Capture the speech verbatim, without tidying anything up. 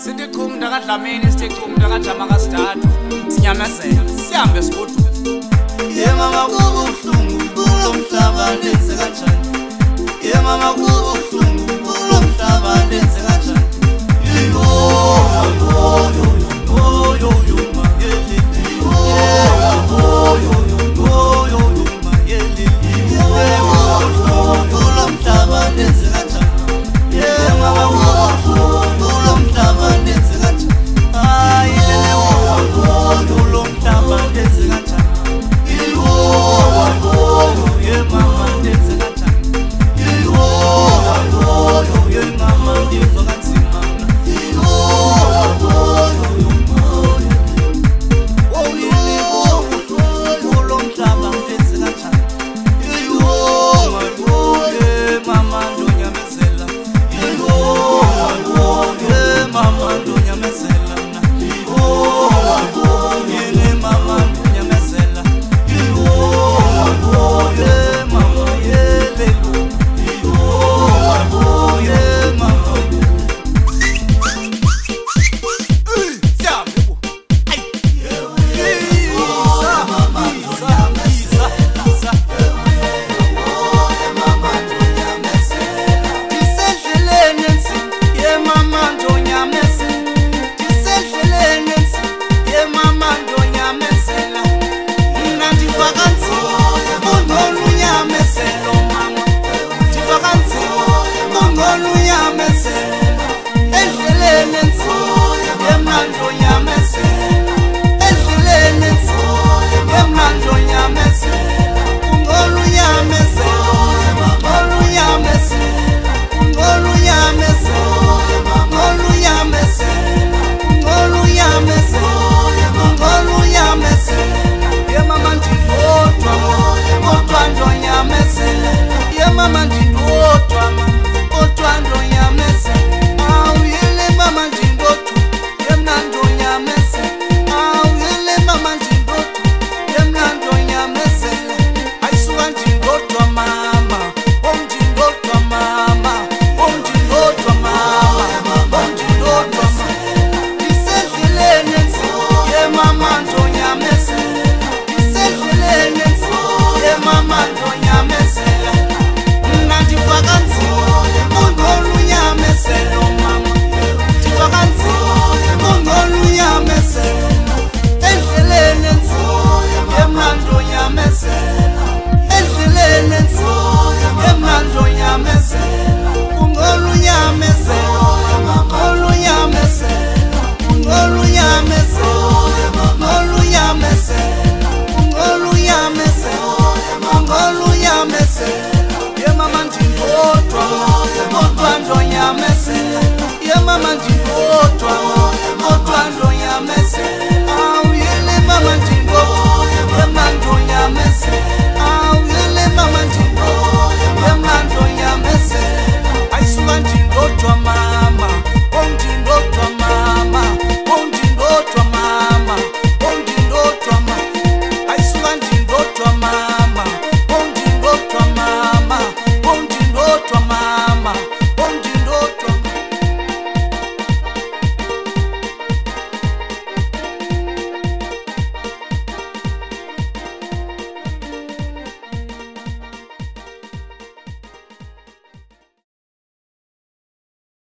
Sindichum ndakadlamini sidichum ndakajama kasithathu sinyamezela sihambe sigoduka. Ye mama kubuhlungu kulo mhlaba lenze kanjani. Ye mama kubuhlungu kulo mhlaba lenze kanjani. Yo yo yo yo yo yo ma yeli. Yo yo yo yo yo yo ma yeli. Ye mama kubuhlungu kulo mhlaba lenze kanjani. Ye mama kubuhlungu kulo mhlaba lenze kanjani. Ay lele wo kulo mhlaba lenze kanjani. Yeah, mama, dance a lot. Yeah, mama, dance a lot. Yes.